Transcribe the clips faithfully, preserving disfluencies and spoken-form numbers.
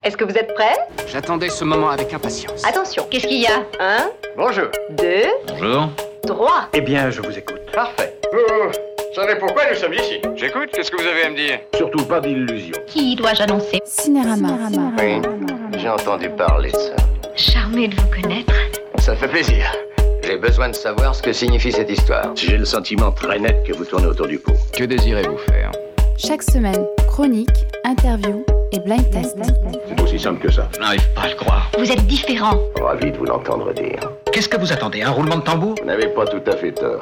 Est-ce que vous êtes prêts? J'attendais ce moment avec impatience. Attention, qu'est-ce qu'il y a? Un, Bonjour. deux, Bonjour. trois. Eh bien, je vous écoute. Parfait. Vous savez pourquoi nous sommes ici? J'écoute, qu'est-ce que vous avez à me dire? Surtout pas d'illusions. Qui dois-je annoncer? Cinérama. Oui, j'ai entendu parler de ça. Charmé de vous connaître. Ça fait plaisir. J'ai besoin de savoir ce que signifie cette histoire. J'ai le sentiment très net que vous tournez autour du pot. Que désirez-vous faire? Chaque semaine, chronique, interview et blind test. C'est aussi simple que ça. Je n'arrive pas à le croire. Vous êtes différent. Ravi de vous l'entendre dire. Qu'est-ce que vous attendez? Un roulement de tambour? Vous n'avez pas tout à fait tort.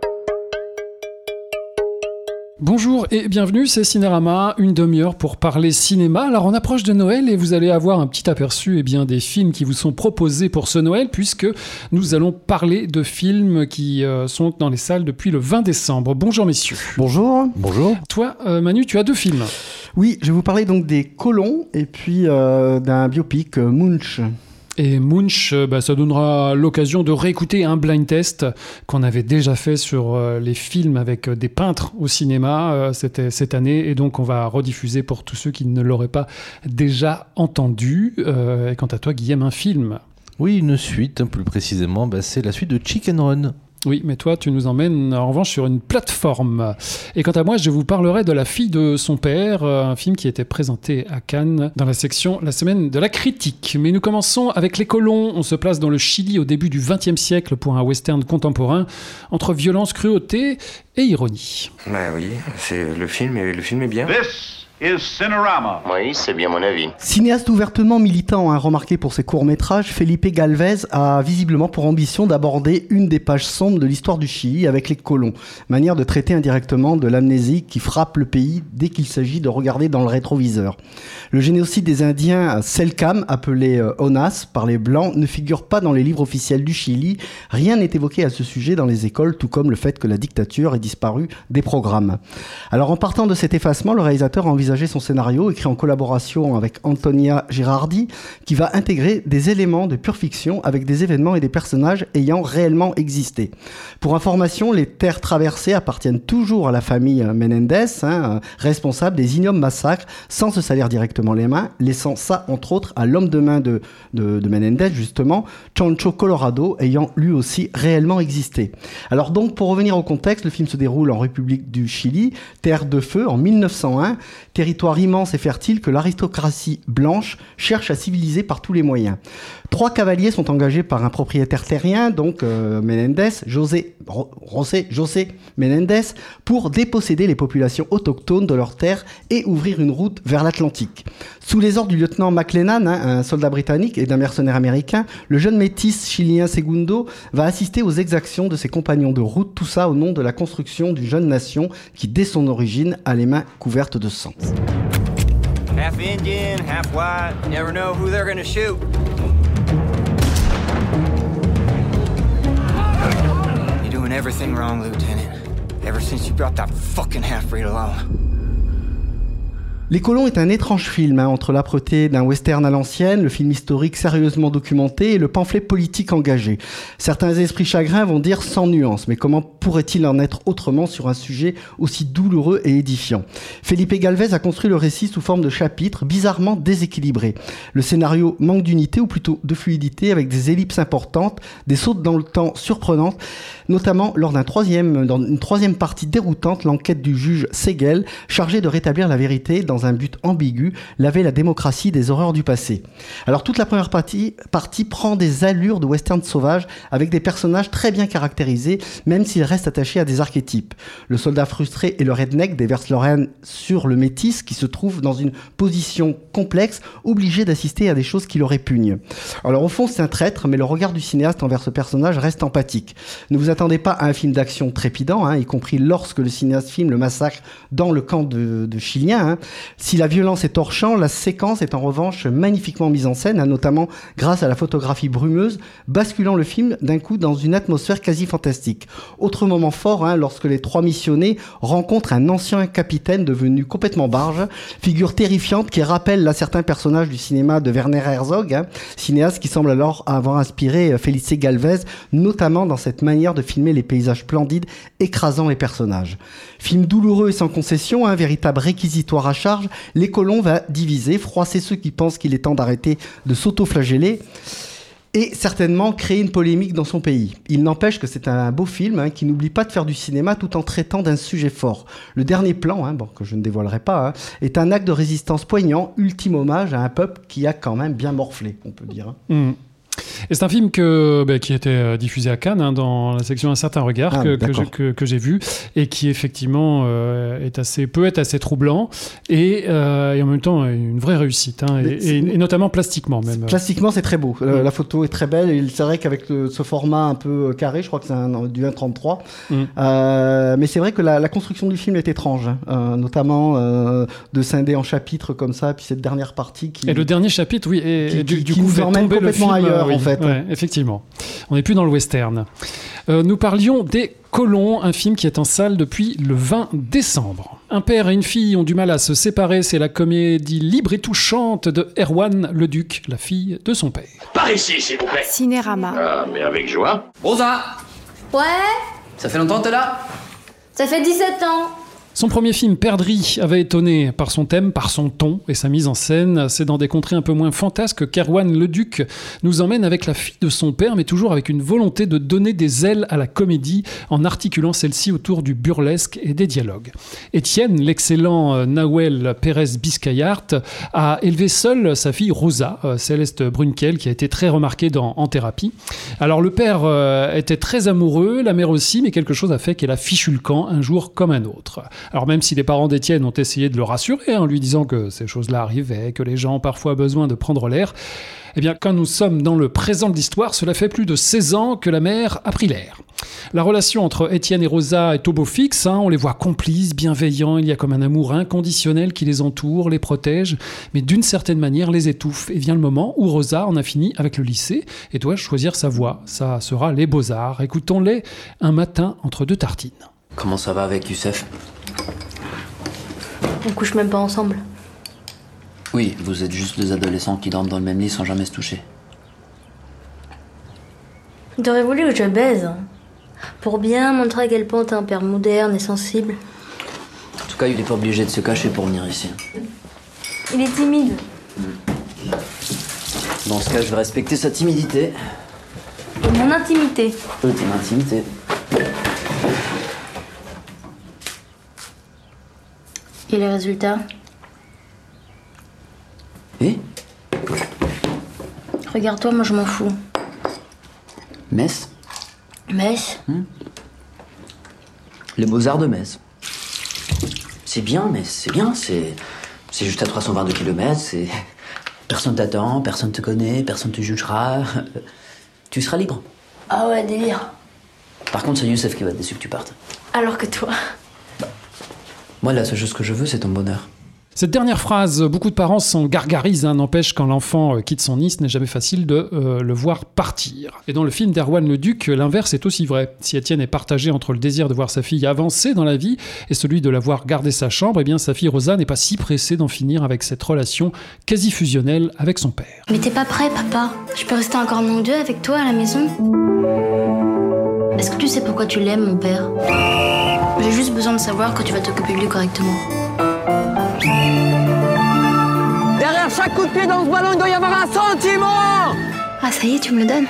Bonjour et bienvenue, c'est Cinérama, une demi-heure pour parler cinéma. Alors on approche de Noël et vous allez avoir un petit aperçu eh bien, des films qui vous sont proposés pour ce Noël, puisque nous allons parler de films qui euh, sont dans les salles depuis le vingt décembre. Bonjour messieurs. Bonjour. Bonjour. Toi euh, Manu, tu as deux films. Oui, je vais vous parler donc des Colons et puis euh, d'un biopic, euh, Munch. Et Munch, bah, ça donnera l'occasion de réécouter un blind test qu'on avait déjà fait sur euh, les films avec euh, des peintres au cinéma euh, c'était cette année. Et donc, on va rediffuser pour tous ceux qui ne l'auraient pas déjà entendu. Euh, et quant à toi, Guillaume, un film. Oui, une suite, plus précisément, bah, c'est la suite de Chicken Run. Oui, mais toi, tu nous emmènes en revanche sur une plateforme. Et quant à moi, je vous parlerai de La fille de son père, un film qui était présenté à Cannes dans la section La semaine de la critique. Mais nous commençons avec Les Colons. On se place dans le Chili au début du vingtième siècle pour un western contemporain entre violence, cruauté et ironie. Bah oui, c'est le film, et le film est bien. This is Cinerama. Oui, c'est bien mon avis. Cinéaste ouvertement militant, hein, remarqué pour ses courts-métrages, Felipe Galvez a visiblement pour ambition d'aborder une des pages sombres de l'histoire du Chili avec les colons, manière de traiter indirectement de l'amnésie qui frappe le pays dès qu'il s'agit de regarder dans le rétroviseur. Le génocide des Indiens Selkam, appelé euh, ONAS par les Blancs, ne figure pas dans les livres officiels du Chili. Rien n'est évoqué à ce sujet dans les écoles, tout comme le fait que la dictature ait disparu des programmes. Alors en partant de cet effacement, le réalisateur a envisagé son scénario, écrit en collaboration avec Antonia Girardi, qui va intégrer des éléments de pure fiction avec des événements et des personnages ayant réellement existé. Pour information, les terres traversées appartiennent toujours à la famille Menendez, hein, responsable des ignobles massacres, sans se salir directement les mains, laissant ça, entre autres, à l'homme de main de, de, de Menendez, justement, Chancho Colorado, ayant lui aussi réellement existé. Alors donc, pour revenir au contexte, le film se déroule en République du Chili, terre de feu, en mille neuf cent un, territoire immense et fertile que l'aristocratie blanche cherche à civiliser par tous les moyens. Trois cavaliers sont engagés par un propriétaire terrien, donc euh, Menendez, José, José, José Menendez, pour déposséder les populations autochtones de leurs terres et ouvrir une route vers l'Atlantique. Sous les ordres du lieutenant McLennan, hein, un soldat britannique et d'un mercenaire américain, le jeune métis chilien Segundo va assister aux exactions de ses compagnons de route, tout ça au nom de la construction d'une jeune nation qui, dès son origine, a les mains couvertes de sang. Half Indian, half white, never know who they're gonna shoot. You're doing everything wrong, Lieutenant. Ever since you brought that fucking half-breed along. Les Colons est un étrange film, hein, entre l'âpreté d'un western à l'ancienne, le film historique sérieusement documenté et le pamphlet politique engagé. Certains esprits chagrins vont dire sans nuance, mais comment pourrait-il en être autrement sur un sujet aussi douloureux et édifiant? Felipe Galvez a construit le récit sous forme de chapitres bizarrement déséquilibrés. Le scénario manque d'unité ou plutôt de fluidité avec des ellipses importantes, des sautes dans le temps surprenantes, notamment lors d'un troisième, dans une troisième partie déroutante, l'enquête du juge Segel, chargé de rétablir la vérité dans un but ambigu, laver la démocratie des horreurs du passé. Alors toute la première partie, partie prend des allures de western sauvage avec des personnages très bien caractérisés, même s'ils restent attachés à des archétypes. Le soldat frustré et le redneck déversent leur haine sur le métis qui se trouve dans une position complexe, obligé d'assister à des choses qui le répugnent. Alors au fond c'est un traître, mais le regard du cinéaste envers ce personnage reste empathique. Ne vous attendez pas à un film d'action trépidant, hein, y compris lorsque le cinéaste filme le massacre dans le camp de, de Chiliens. Hein. Si la violence est hors champ, la séquence est en revanche magnifiquement mise en scène, hein, notamment grâce à la photographie brumeuse, basculant le film d'un coup dans une atmosphère quasi fantastique. Autre moment fort, hein, lorsque les trois missionnés rencontrent un ancien capitaine devenu complètement barge, figure terrifiante qui rappelle là certains personnages du cinéma de Werner Herzog, hein, cinéaste qui semble alors avoir inspiré Felipe Galvez, notamment dans cette manière de filmer les paysages splendides, écrasant les personnages. Film douloureux et sans concession, un véritable réquisitoire à charge, charge, les colons va diviser, froisser ceux qui pensent qu'il est temps d'arrêter de s'auto-flageller et certainement créer une polémique dans son pays. Il n'empêche que c'est un beau film hein, qui n'oublie pas de faire du cinéma tout en traitant d'un sujet fort. Le dernier plan, hein, bon, que je ne dévoilerai pas, hein, est un acte de résistance poignant, ultime hommage à un peuple qui a quand même bien morflé, on peut dire. Hein. Mmh. Et c'est un film que, bah, qui a été diffusé à Cannes, hein, dans la section Un certain regard, ah, que, que, j'ai, que, que j'ai vu, et qui effectivement euh, est assez, peut être assez troublant, et, euh, et en même temps une vraie réussite, hein, et, et, et notamment plastiquement même. Plastiquement, c'est très beau. Mm. La photo est très belle, et c'est vrai qu'avec le, ce format un peu carré, je crois que c'est un, du un trente-trois, mm. euh, mais c'est vrai que la, la construction du film est étrange, hein, euh, notamment euh, de scinder en chapitres comme ça, puis cette dernière partie qui... Et le dernier chapitre, oui, et, qui, du, qui, du qui coup, nous emmène complètement ailleurs. Oui, en fait. Ouais, effectivement. On n'est plus dans le western. Euh, nous parlions des Colons, un film qui est en salle depuis le vingt décembre. Un père et une fille ont du mal à se séparer. C'est la comédie libre et touchante de Erwan Leduc, la fille de son père. Par ici, s'il vous plaît. Cinérama. Ah, mais avec joie. Rosa. Ouais. Ça fait longtemps que t'es là? Ça fait dix-sept ans. Son premier film, Perdrix, avait étonné par son thème, par son ton et sa mise en scène. C'est dans des contrées un peu moins fantasques qu'Erwan Leduc nous emmène avec la fille de son père, mais toujours avec une volonté de donner des ailes à la comédie en articulant celle-ci autour du burlesque et des dialogues. Étienne, l'excellent Nahuel Pérez Biscayart, a élevé seul sa fille Rosa, Céleste Brunkel, qui a été très remarquée dans En thérapie. Alors le père euh, était très amoureux, la mère aussi, mais quelque chose a fait qu'elle a fichu le camp un jour comme un autre. Alors même si les parents d'Étienne ont essayé de le rassurer en lui disant que ces choses-là arrivaient, que les gens ont parfois besoin de prendre l'air, eh bien quand nous sommes dans le présent de l'histoire, cela fait plus de seize ans que la mère a pris l'air. La relation entre Étienne et Rosa est au beau fixe, hein, on les voit complices, bienveillants, il y a comme un amour inconditionnel qui les entoure, les protège, mais d'une certaine manière les étouffe. Et vient le moment où Rosa en a fini avec le lycée et doit choisir sa voie. Ça sera les Beaux-Arts. Écoutons-les un matin entre deux tartines. Comment ça va avec Youssef ? On couche même pas ensemble. Oui, vous êtes juste deux adolescents qui dorment dans le même lit sans jamais se toucher. T'aurais voulu que je baise, pour bien montrer à quel point t'es un père moderne et sensible. En tout cas, il est pas obligé de se cacher pour venir ici. Il est timide. Dans ce cas, je vais respecter sa timidité. Et mon intimité. Euh, ton intimité. Et les résultats ? Et ? Regarde-toi, moi je m'en fous. Metz ? Metz ? hmm Les Beaux-Arts de Metz. C'est bien, Metz, c'est bien, c'est... C'est juste à trois cent vingt-deux kilomètres, c'est... Personne t'attend, personne te connaît, personne te jugera. Tu seras libre. Ah ouais, délire. Par contre, c'est Youssef qui va être déçu que tu partes. Alors que toi... Moi, la seule chose que je veux, c'est ton bonheur. Cette dernière phrase, beaucoup de parents s'en gargarisent, hein, n'empêche quand l'enfant quitte son nid, ce n'est jamais facile de euh, le voir partir. Et dans le film d'Erwan Leduc, l'inverse est aussi vrai. Si Étienne est partagé entre le désir de voir sa fille avancer dans la vie et celui de la voir garder sa chambre, eh bien sa fille Rosa n'est pas si pressée d'en finir avec cette relation quasi fusionnelle avec son père. Mais t'es pas prêt, papa. Je peux rester encore un an ou deux avec toi à la maison ? Est-ce que tu sais pourquoi tu l'aimes, mon père ? J'ai juste besoin de savoir que tu vas t'occuper de lui correctement. Derrière chaque coup de pied dans ce ballon, il doit y avoir un sentiment. Ah, ça y est, tu me le donnes ?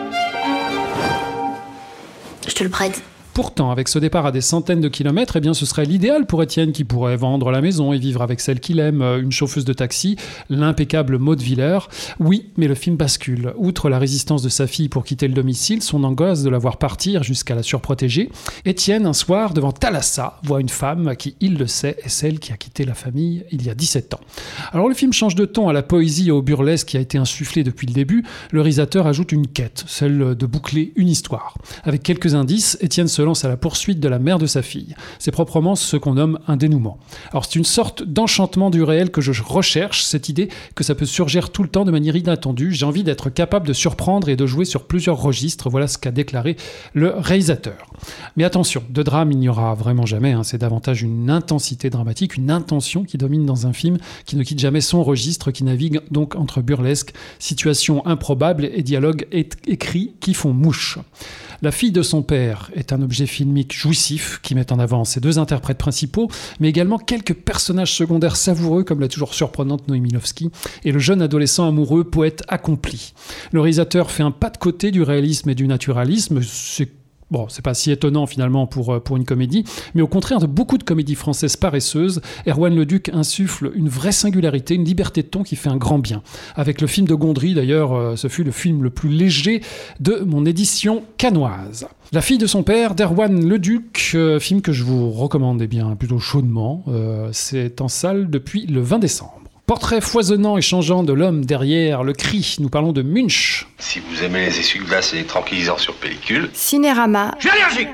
Je te le prête. Pourtant, avec ce départ à des centaines de kilomètres, eh bien, ce serait l'idéal pour Étienne qui pourrait vendre la maison et vivre avec celle qu'il aime, une chauffeuse de taxi, l'impeccable Maud Willer. Oui, mais le film bascule. Outre la résistance de sa fille pour quitter le domicile, son angoisse de la voir partir jusqu'à la surprotéger, Étienne, un soir, devant Thalassa, voit une femme qui, il le sait, est celle qui a quitté la famille il y a dix-sept ans. Alors le film change de ton à la poésie et au burlesque qui a été insufflé depuis le début. Le réalisateur ajoute une quête, celle de boucler une histoire. Avec quelques indices, Étienne se lance à la poursuite de la mère de sa fille. C'est proprement ce qu'on nomme un dénouement. Alors c'est une sorte d'enchantement du réel que je recherche, cette idée que ça peut surgir tout le temps de manière inattendue. J'ai envie d'être capable de surprendre et de jouer sur plusieurs registres. Voilà ce qu'a déclaré le réalisateur. Mais attention, de drame il n'y aura vraiment jamais. Hein. C'est davantage une intensité dramatique, une intention qui domine dans un film qui ne quitte jamais son registre, qui navigue donc entre burlesque, situations improbables et dialogues é- écrits qui font mouche. La fille de son père est un objet objets filmiques jouissifs qui mettent en avant ces deux interprètes principaux, mais également quelques personnages secondaires savoureux comme la toujours surprenante Noémie Lovski et le jeune adolescent amoureux poète accompli. Le réalisateur fait un pas de côté du réalisme et du naturalisme, c'est Bon, c'est pas si étonnant finalement pour, pour une comédie, mais au contraire de beaucoup de comédies françaises paresseuses, Erwan Leduc insuffle une vraie singularité, une liberté de ton qui fait un grand bien. Avec le film de Gondry, d'ailleurs, ce fut le film le plus léger de mon édition cannoise. La fille de son père, d'Erwan Leduc, euh, film que je vous recommande eh bien, plutôt chaudement, euh, c'est en salle depuis le vingt décembre. Portrait foisonnant et changeant de l'homme derrière le cri, nous parlons de Munch. Si vous aimez les essuie-glaces et les tranquillisants sur pellicule... Cinérama. Je suis allergique.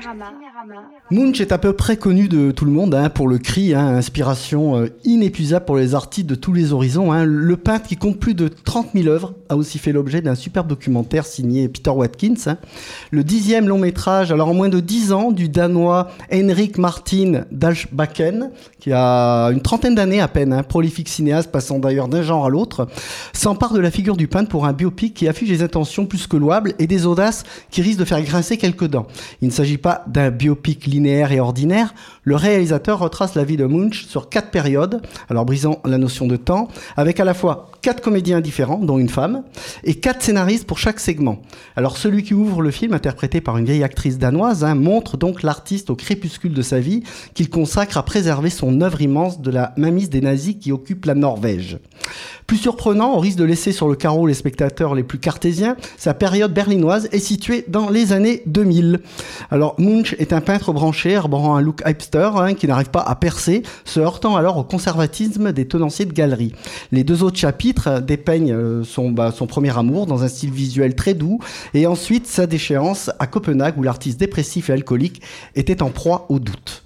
Munch est à peu près connu de tout le monde hein, pour le cri, hein, inspiration euh, inépuisable pour les artistes de tous les horizons. Hein. Le peintre qui compte plus de trente mille œuvres a aussi fait l'objet d'un superbe documentaire signé Peter Watkins. Hein. Le dixième long métrage, alors en moins de dix ans, du Danois Henrik Martin Dalsbakken, qui a une trentaine d'années à peine, hein, prolifique cinéaste passant d'ailleurs d'un genre à l'autre, s'empare de la figure du peintre pour un biopic qui affiche des intentions plus que louables et des audaces qui risquent de faire grincer quelques dents. Il ne s'agit pas d'un biopic linéaire et ordinaire. Le réalisateur retrace la vie de Munch sur quatre périodes, alors brisant la notion de temps, avec à la fois quatre comédiens différents, dont une femme, et quatre scénaristes pour chaque segment. Alors celui qui ouvre le film, interprété par une vieille actrice danoise, hein, montre donc l'artiste au crépuscule de sa vie, qu'il consacre à préserver son œuvre immense de la mainmise des nazis qui occupent la Norvège. Plus surprenant, au risque de laisser sur le carreau les spectateurs les plus cartésiens, sa période berlinoise est située dans les années deux mille. Alors Munch est un peintre branché, arborant un look hipster hein, qui n'arrive pas à percer, se heurtant alors au conservatisme des tenanciers de galeries. Les deux autres chapitres dépeignent son, bah, son premier amour dans un style visuel très doux et ensuite sa déchéance à Copenhague où l'artiste dépressif et alcoolique était en proie au doute.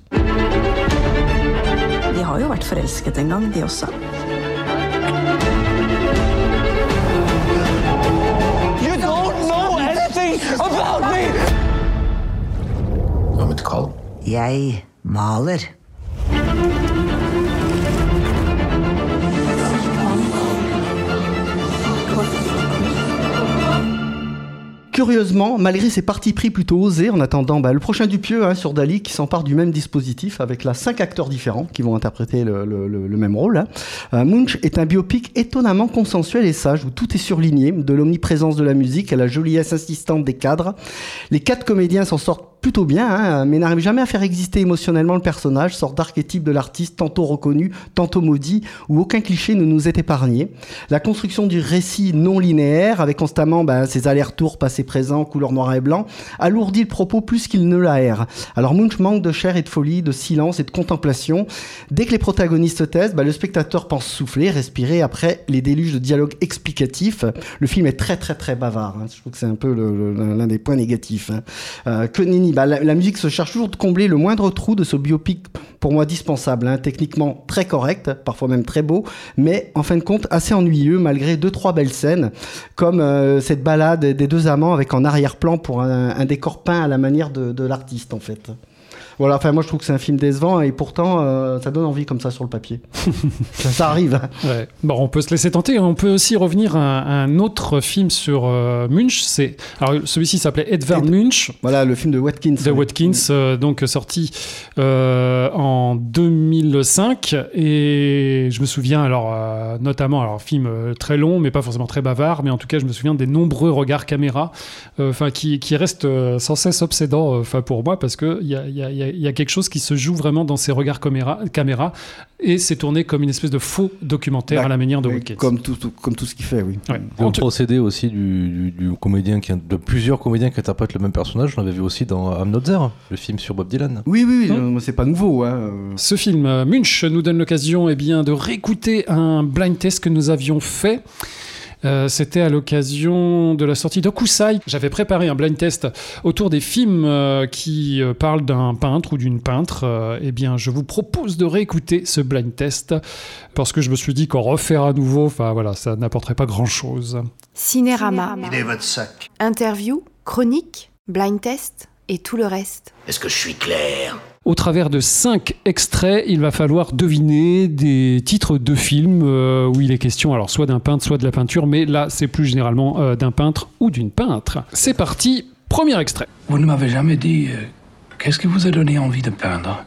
De har jo vært forelsket en gang, de også. You don't know anything about me! Hva med Carl? Jeg maler. Curieusement, malgré ses partis pris plutôt osés, en attendant bah, le prochain Dupieux hein, sur Dali qui s'empare du même dispositif avec là cinq acteurs différents qui vont interpréter le, le, le, le même rôle. Hein. Euh, Munch est un biopic étonnamment consensuel et sage où tout est surligné, de l'omniprésence de la musique à la joliesse insistante des cadres. Les quatre comédiens s'en sortent plutôt bien, hein, mais n'arrivent jamais à faire exister émotionnellement le personnage, sorte d'archétype de l'artiste tantôt reconnu, tantôt maudit, où aucun cliché ne nous est épargné. La construction du récit non linéaire, avec constamment bah, ces allers-retours passé-présent, couleur noir et blanc, alourdit le propos plus qu'il ne l'aère. Alors Munch manque de chair et de folie, de silence et de contemplation. Dès que les protagonistes se taisent, bah, le spectateur pense souffler, respirer après les déluges de dialogue explicatifs. Le film est très très très bavard, hein. Je trouve que c'est un peu le, le, l'un des points négatifs. Hein. Euh, que nenni, bah, la, la musique se cherche toujours de combler le moindre trou de ce biopic, pour moi dispensable, hein, techniquement très correct, parfois même très beau, mais en fin de compte assez ennuyeux malgré deux trois belles scènes, comme euh, cette balade des deux amants avec en arrière-plan pour un, un décor peint à la manière de, de l'artiste en fait. Voilà, enfin moi je trouve que c'est un film décevant et pourtant euh, ça donne envie comme ça sur le papier. ça, ça arrive. Hein. Ouais. Bon, on peut se laisser tenter. On peut aussi revenir à, à un autre film sur euh, Munch. C'est alors celui-ci s'appelait Edvard Ed... Munch. Voilà le film de Watkins. De ouais. Watkins, euh, donc sorti euh, en deux mille cinq et je me souviens alors euh, notamment alors film euh, très long mais pas forcément très bavard, mais en tout cas je me souviens des nombreux regards caméra, enfin euh, qui qui restent euh, sans cesse obsédants, enfin euh, pour moi parce que il y a il y a il y a quelque chose qui se joue vraiment dans ces regards caméra, caméra et c'est tourné comme une espèce de faux documentaire bah, à la manière de Watkins. Comme tout, tout, comme tout ce qu'il fait, oui. Ouais. Le procédé aussi du, du, du comédien, qui, de plusieurs comédiens qui interprètent le même personnage, on l'avait vu aussi dans I'm Not There, le film sur Bob Dylan. Oui, oui, oui hum. c'est pas nouveau. Hein. Ce film, Munch, nous donne l'occasion eh bien, de réécouter un blind test que nous avions fait. Euh, c'était à l'occasion de la sortie d'Okusai. J'avais préparé un blind test autour des films euh, qui euh, parlent d'un peintre ou d'une peintre. Euh, eh bien, je vous propose de réécouter ce blind test parce que je me suis dit qu'en refaire à nouveau, enfin voilà, ça n'apporterait pas grand-chose. Cinérama. Il est votre sac. Interview, chronique, blind test et tout le reste. Est-ce que je suis clair ? Au travers de cinq extraits, il va falloir deviner des titres de films euh, où il est question alors soit d'un peintre, soit de la peinture, mais là c'est plus généralement euh, d'un peintre ou d'une peintre. C'est parti, premier extrait. Vous ne m'avez jamais dit euh, Qu'est-ce qui vous a donné envie de peindre?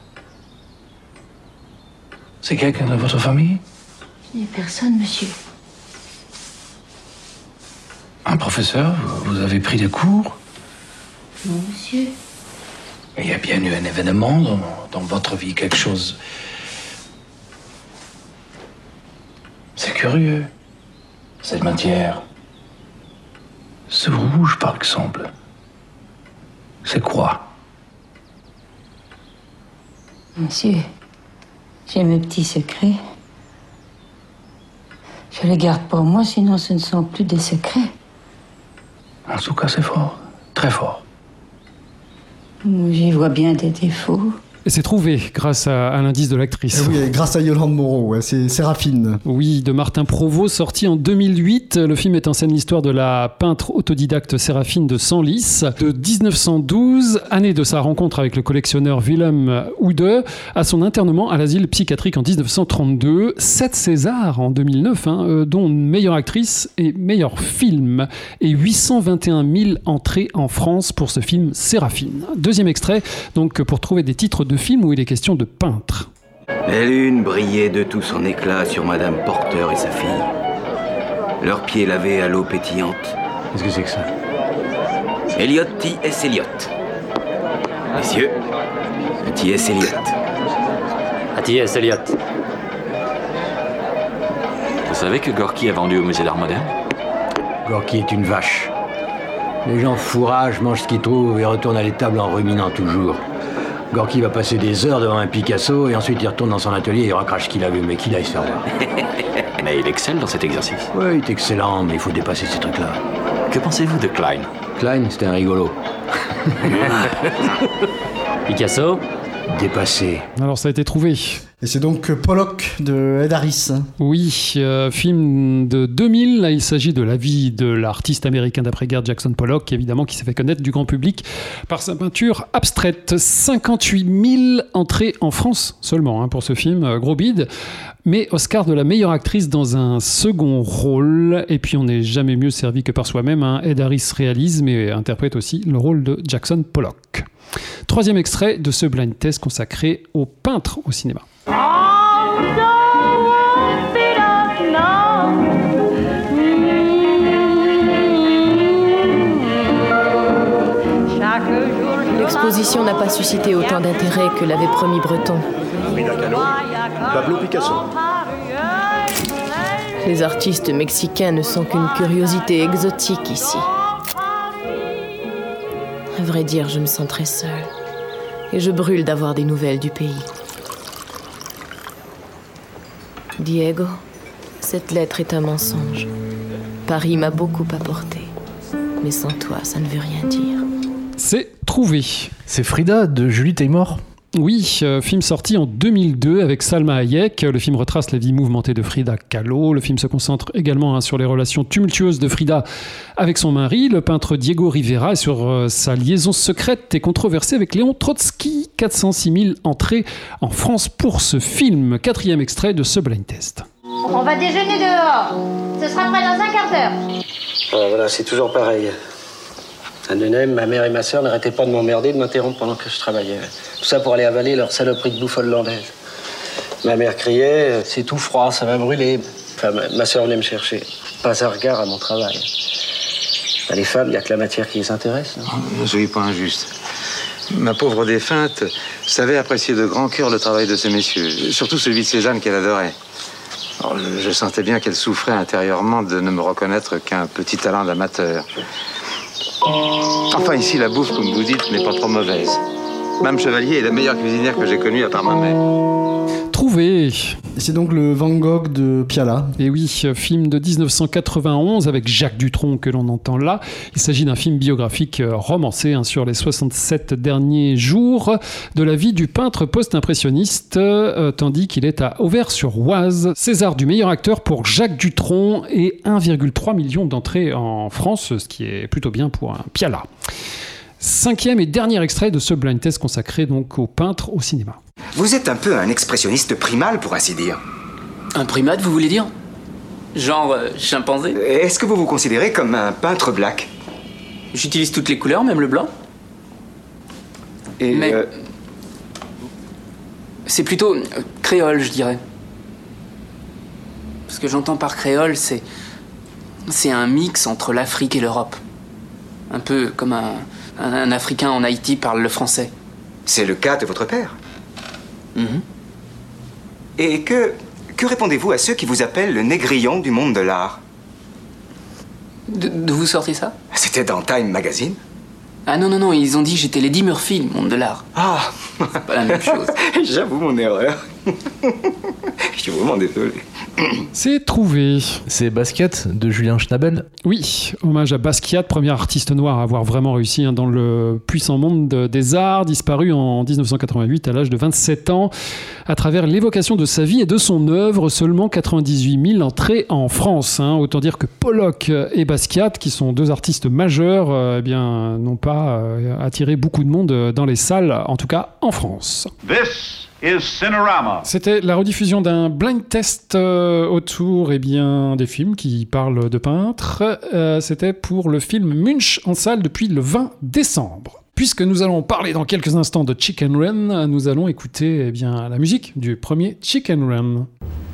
C'est quelqu'un de votre famille? Il n'y a personne, monsieur. Un professeur? Vous avez pris des cours? Non, monsieur. Il y a bien eu un événement dans, dans votre vie, quelque chose... C'est curieux, cette matière. Ce rouge, par exemple. C'est quoi? Monsieur, j'ai mes petits secrets. Je les garde pour moi, sinon ce ne sont plus des secrets. En tout cas, c'est fort. Très fort. J'y vois bien des défauts. Et c'est trouvé grâce à, à l'indice de l'actrice. Et oui, et grâce à Yolande Moreau, ouais, c'est Séraphine. Oui, de Martin Provost, sorti en deux mille huit. Le film met en scène l'histoire de la peintre autodidacte Séraphine de Senlis, de dix-neuf cent douze, année de sa rencontre avec le collectionneur Willem Oude, à son internement à l'asile psychiatrique en dix-neuf cent trente-deux, sept Césars en deux mille neuf, hein, euh, dont meilleure actrice et meilleur film, et huit cent vingt et un mille entrées en France pour ce film Séraphine. Deuxième extrait, donc pour trouver des titres de films où il est question de peintre. La lune brillait de tout son éclat sur Madame Porter et sa fille. Leurs pieds lavés à l'eau pétillante. Qu'est-ce que c'est que ça? Elliot T S. Elliot. Messieurs, T S. Elliot. T S. Elliot. Vous savez que Gorky a vendu au musée d'art moderne? Gorky est une vache. Les gens fourragent, mangent ce qu'ils trouvent et retournent à l'étable en ruminant toujours. Gorky va passer des heures devant un Picasso et ensuite il retourne dans son atelier et il recrache ce qu'il a vu, mais qu'il aille se faire voir. Mais il excelle dans cet exercice. Oui, il est excellent, mais il faut dépasser ces trucs-là. Que pensez-vous de Klein? Klein, c'était un rigolo. Picasso? Dépassé. Alors ça a été trouvé. Et c'est donc Pollock de Ed Harris. Oui, euh, film de deux mille. Là, il s'agit de la vie de l'artiste américain d'après-guerre Jackson Pollock, évidemment, qui s'est fait connaître du grand public par sa peinture abstraite. cinquante-huit mille entrées en France seulement hein, pour ce film, euh, gros bide. Mais Oscar de la meilleure actrice dans un second rôle. Et puis on n'est jamais mieux servi que par soi-même. Hein. Ed Harris réalise, mais interprète aussi le rôle de Jackson Pollock. Troisième extrait de ce blind test consacré aux peintres au cinéma. L'exposition n'a pas suscité autant d'intérêt que l'avait promis Breton. Frida Kahlo, Pablo Picasso. Les artistes mexicains ne sont qu'une curiosité exotique ici. À vrai dire, je me sens très seule. Et je brûle d'avoir des nouvelles du pays. Diego, cette lettre est un mensonge. Paris m'a beaucoup apporté. Mais sans toi, ça ne veut rien dire. C'est trouvé. C'est Frida de Julie Taymor. Oui, euh, film sorti en deux mille deux avec Salma Hayek. Le film retrace la vie mouvementée de Frida Kahlo. Le film se concentre également hein, sur les relations tumultueuses de Frida avec son mari, le peintre Diego Rivera, et sur euh, sa liaison secrète et controversée avec Léon Trotsky. quatre cent six mille entrées en France pour ce film. Quatrième extrait de ce blind test. On va déjeuner dehors. Ce sera prêt dans un quart d'heure. Ah, voilà, c'est toujours pareil. À Nenem, ma mère et ma sœur n'arrêtaient pas de m'emmerder, de m'interrompre pendant que je travaillais. Tout ça pour aller avaler leur saloperie de bouffe hollandaise. Ma mère criait, c'est tout froid, ça va brûler. Enfin, ma, ma sœur venait me chercher. Pas un regard à mon travail. Ben, les femmes, il n'y a que la matière qui les intéresse. Ne soyez pas injuste. Ma pauvre défunte savait apprécier de grand cœur le travail de ces messieurs, surtout celui de Cézanne qu'elle adorait. Alors, je, je sentais bien qu'elle souffrait intérieurement de ne me reconnaître qu'un petit talent d'amateur. Enfin, ici, la bouffe, comme vous dites, n'est pas trop mauvaise. Mme Chevalier est la meilleure cuisinière que j'ai connue à part ma mère. Trouvé. C'est donc le Van Gogh de Piala. Et oui, film de dix-neuf cent quatre-vingt-onze avec Jacques Dutronc que l'on entend là. Il s'agit d'un film biographique romancé hein, sur les soixante-sept derniers jours de la vie du peintre post-impressionniste, euh, tandis qu'il est à Auvers-sur-Oise. César du meilleur acteur pour Jacques Dutronc et un virgule trois million d'entrées en France, ce qui est plutôt bien pour un Piala. Cinquième et dernier extrait de ce blind test consacré donc aux peintres au cinéma. Vous êtes un peu un expressionniste primal, pour ainsi dire. Un primate, vous voulez dire? Genre euh, chimpanzé? Est-ce que vous vous considérez comme un peintre black? J'utilise toutes les couleurs, même le blanc. Et Mais... euh, C'est plutôt euh, créole, je dirais. Ce que j'entends par créole, c'est... C'est un mix entre l'Afrique et l'Europe. Un peu comme un, un, un Africain en Haïti parle le français. c'est le cas de votre père. Mhm. Et que, que répondez-vous à ceux qui vous appellent le négrillon du monde de l'art? D'où vous sortez ça? C'était dans Time Magazine. Ah non, non, non, ils ont dit que j'étais Lady Murphy, le monde de l'art. Ah, c'est pas la même chose. J'avoue mon erreur. Je suis vraiment désolé. C'est trouvé. C'est Basquiat de Julien Schnabel. Oui, hommage à Basquiat, premier artiste noir à avoir vraiment réussi hein, dans le puissant monde de, des arts, disparu en dix-neuf cent quatre-vingt-huit à l'âge de vingt-sept ans. À travers l'évocation de sa vie et de son œuvre, seulement quatre-vingt-dix-huit mille entrées en France. Hein. Autant dire que Pollock et Basquiat, qui sont deux artistes majeurs, euh, eh bien, n'ont pas euh, attiré beaucoup de monde dans les salles, en tout cas en France. This is Cinerama. C'était la rediffusion d'un blind test euh, autour eh bien, des films qui parlent de peintres. Euh, c'était pour le film Munch en salle depuis le vingt décembre. Puisque nous allons parler dans quelques instants de Chicken Run, nous allons écouter eh bien, la musique du premier Chicken Run.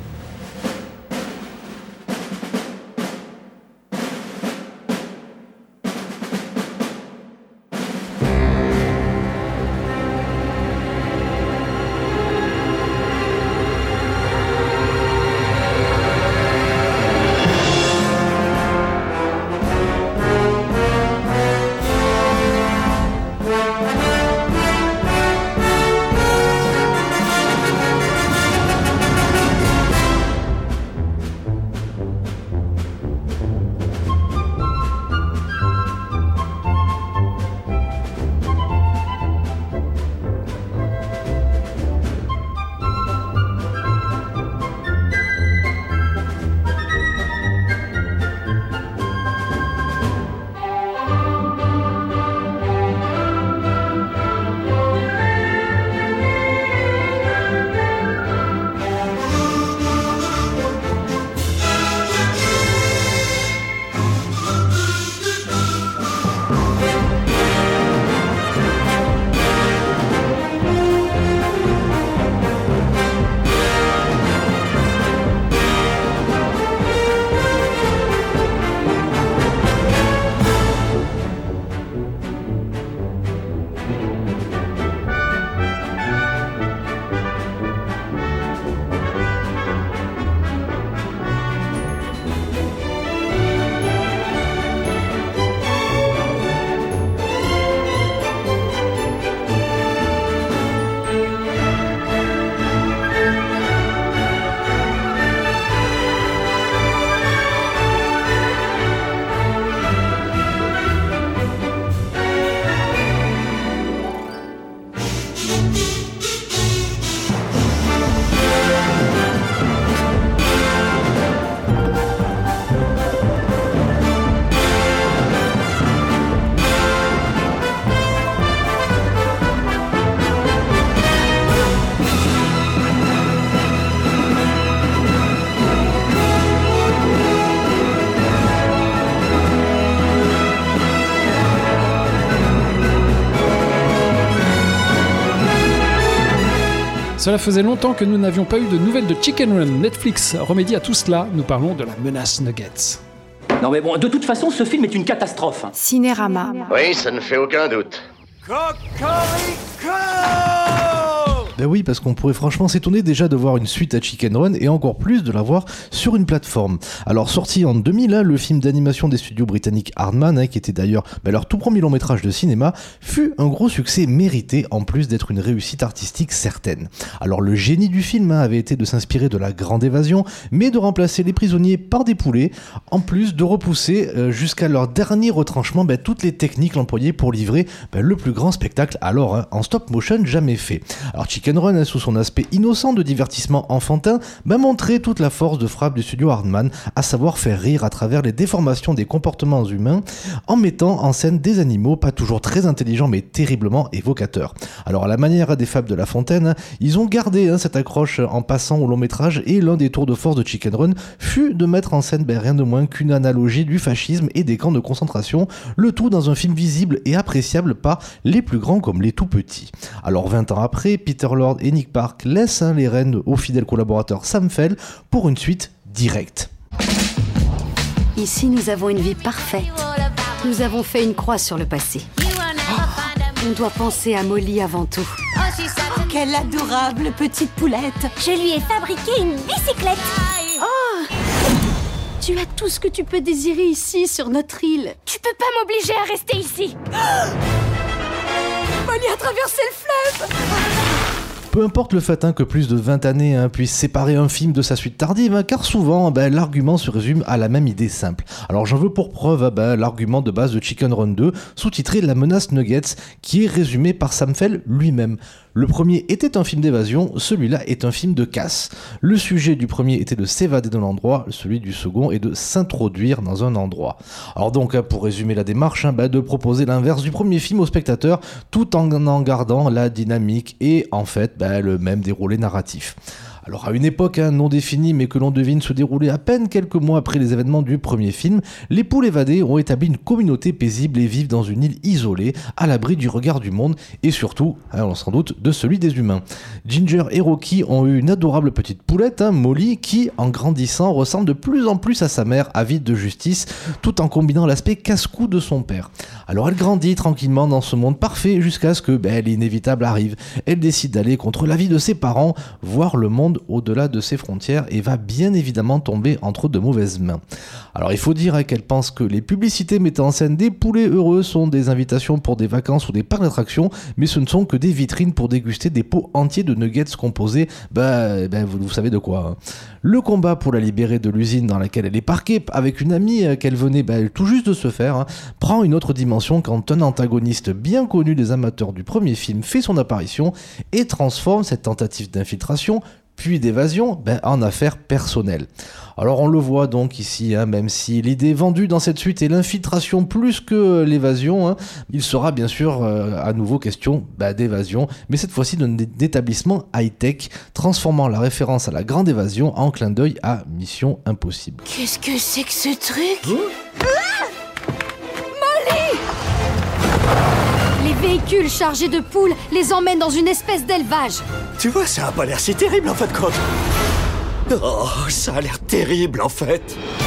Cela faisait longtemps que nous n'avions pas eu de nouvelles de Chicken Run. Netflix remédie à tout cela. Nous parlons de la menace Nuggets. Non mais bon, de toute façon, ce film est une catastrophe. Cinérama. Oui, ça ne fait aucun doute. Ben oui, parce qu'on pourrait franchement s'étonner déjà de voir une suite à Chicken Run et encore plus de la voir sur une plateforme. Alors sorti en deux mille, hein, le film d'animation des studios britanniques Aardman, hein, qui était d'ailleurs ben, leur tout premier long métrage de cinéma, fut un gros succès mérité en plus d'être une réussite artistique certaine. Alors le génie du film hein, avait été de s'inspirer de La Grande Évasion, mais de remplacer les prisonniers par des poulets, en plus de repousser euh, jusqu'à leur dernier retranchement ben, toutes les techniques employées pour livrer ben, le plus grand spectacle alors hein, en stop motion jamais fait. Alors Chicken Chicken Run, sous son aspect innocent de divertissement enfantin, bah, montrait toute la force de frappe du studio Hardman, à savoir faire rire à travers les déformations des comportements humains, en mettant en scène des animaux pas toujours très intelligents mais terriblement évocateurs. Alors à la manière des Fables de La Fontaine, ils ont gardé hein, cette accroche en passant au long métrage, et l'un des tours de force de Chicken Run fut de mettre en scène ben, rien de moins qu'une analogie du fascisme et des camps de concentration, le tout dans un film visible et appréciable par les plus grands comme les tout petits. Alors vingt ans après, Peter Lord et Nick Park laissent hein, les rênes au fidèle collaborateur Sam Fell pour une suite directe. Ici, nous avons une vie parfaite. Nous avons fait une croix sur le passé. On doit penser à Molly avant tout. Oh, quelle adorable petite poulette. Je lui ai fabriqué une bicyclette. Oh, tu as tout ce que tu peux désirer ici, sur notre île. Tu peux pas m'obliger à rester ici. Oh, Molly a traversé le fleuve. Peu importe le fait hein, que plus de vingt années hein, puissent séparer un film de sa suite tardive, hein, car souvent ben, l'argument se résume à la même idée simple. Alors j'en veux pour preuve hein, ben, l'argument de base de Chicken Run deux, sous-titré La menace Nuggets, qui est résumé par Sam Fell lui-même. Le premier était un film d'évasion, celui-là est un film de casse. Le sujet du premier était de s'évader de l'endroit, celui du second est de s'introduire dans un endroit. Alors donc, hein, pour résumer la démarche, hein, ben, de proposer l'inverse du premier film au spectateur, tout en en gardant la dynamique et en fait ben, le même déroulé narratif. Alors à une époque hein, non définie mais que l'on devine se dérouler à peine quelques mois après les événements du premier film, les poules évadées ont établi une communauté paisible et vivent dans une île isolée, à l'abri du regard du monde et surtout, hein, on s'en doute, de celui des humains. Ginger et Rocky ont eu une adorable petite poulette, hein, Molly, qui en grandissant ressemble de plus en plus à sa mère, avide de justice, tout en combinant l'aspect casse-cou de son père. Alors elle grandit tranquillement dans ce monde parfait jusqu'à ce que ben, l'inévitable arrive. Elle décide d'aller contre l'avis de ses parents, voir le monde au-delà de ses frontières et va bien évidemment tomber entre de mauvaises mains. Alors il faut dire hein, qu'elle pense que les publicités mettant en scène des poulets heureux sont des invitations pour des vacances ou des parcs d'attractions, mais ce ne sont que des vitrines pour déguster des pots entiers de nuggets composés, bah, bah vous, vous savez de quoi. Hein. Le combat pour la libérer de l'usine dans laquelle elle est parquée avec une amie euh, qu'elle venait bah, tout juste de se faire, hein, prend une autre dimension quand un antagoniste bien connu des amateurs du premier film fait son apparition et transforme cette tentative d'infiltration puis d'évasion ben, en affaires personnelles. Alors on le voit donc ici, hein, même si l'idée vendue dans cette suite est l'infiltration plus que l'évasion, hein, il sera bien sûr euh, à nouveau question bah, d'évasion, mais cette fois-ci d'un établissement high-tech, transformant la référence à la grande évasion en clin d'œil à Mission Impossible. Qu'est-ce que c'est que ce truc hein ah Molly! Les véhicules chargés de poules les emmènent dans une espèce d'élevage. Tu vois, ça a pas l'air si terrible en fait, compte. Oh, ça a l'air terrible en fait.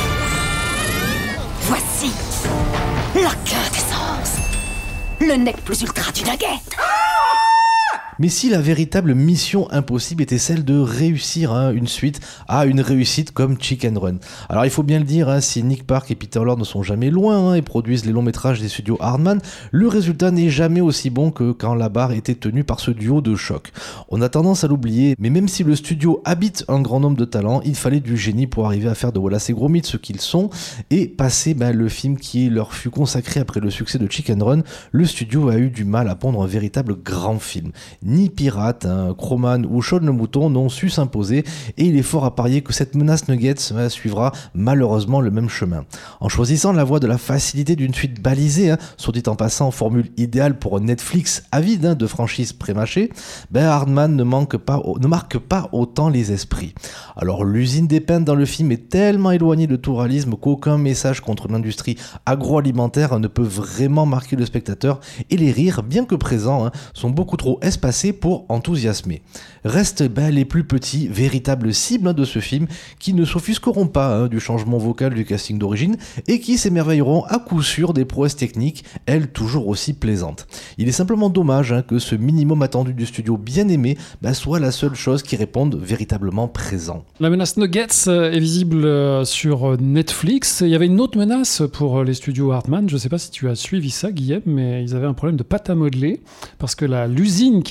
Voici la quintessence. Le nec plus ultra du nugget. Mais si la véritable mission impossible était celle de réussir hein, une suite à une réussite comme Chicken Run. Alors il faut bien le dire, hein, si Nick Park et Peter Lord ne sont jamais loin hein, et produisent les longs métrages des studios Hardman, le résultat n'est jamais aussi bon que quand la barre était tenue par ce duo de choc. On a tendance à l'oublier, mais même si le studio habite un grand nombre de talents, il fallait du génie pour arriver à faire de Wallace et Gromit ce qu'ils sont et passer ben, le film qui leur fut consacré après le succès de Chicken Run. Le studio a eu du mal à pondre un véritable grand film. Ni Pirate, hein, Croman ou Shaun le Mouton n'ont su s'imposer et il est fort à parier que cette menace Nuggets hein, suivra malheureusement le même chemin. En choisissant la voie de la facilité d'une suite balisée, hein, soit dit en passant, formule idéale pour un Netflix avide hein, de franchises prémâchées, ben Hardman ne, manque pas, ne marque pas autant les esprits. Alors l'usine dépeinte dans le film est tellement éloignée de tout réalisme qu'aucun message contre l'industrie agroalimentaire hein, ne peut vraiment marquer le spectateur et les rires, bien que présents, hein, sont beaucoup trop espacés pour enthousiasmer. Restent ben, les plus petits, véritables cibles hein, de ce film qui ne s'offusqueront pas hein, du changement vocal du casting d'origine et qui s'émerveilleront à coup sûr des prouesses techniques, elles toujours aussi plaisantes. Il est simplement dommage hein, que ce minimum attendu du studio bien aimé ben, soit la seule chose qui réponde véritablement présent. La menace Nuggets est visible sur Netflix. Il y avait une autre menace pour les studios Hardman. Je ne sais pas si tu as suivi ça, Guillaume, mais ils avaient un problème de pâte à modeler parce que la, l'usine qui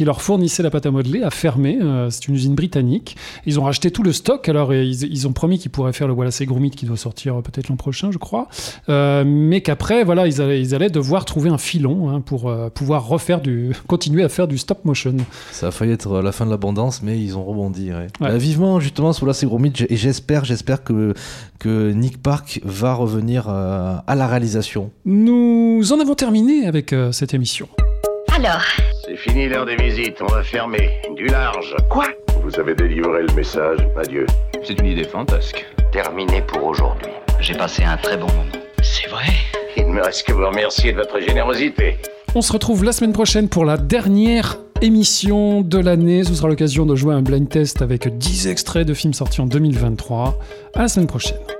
leur fournissait la pâte à modeler a fermé. Euh, c'est une usine britannique. Ils ont racheté tout le stock. Alors, ils, ils ont promis qu'ils pourraient faire le Wallace et Gromit qui doit sortir euh, peut-être l'an prochain, je crois. Euh, mais qu'après, voilà, ils allaient, ils allaient devoir trouver un filon hein, pour euh, pouvoir refaire du, continuer à faire du stop motion. Ça a failli être la fin de l'abondance, mais ils ont rebondi. Ouais. Ouais. Bah, vivement, justement, sur Wallace et Gromit, et j'espère, j'espère que, que Nick Park va revenir euh, à la réalisation. Nous en avons terminé avec euh, cette émission. Alors, c'est fini l'heure des visites, on va fermer. Du large. Quoi? Vous avez délivré le message, adieu. C'est une idée fantasque. Terminé pour aujourd'hui. J'ai passé un très bon moment. C'est vrai? Il ne me reste que vous remercier de votre générosité. On se retrouve la semaine prochaine pour la dernière émission de l'année. Ce sera l'occasion de jouer à un blind test avec dix extraits de films sortis en deux mille vingt-trois. À la semaine prochaine.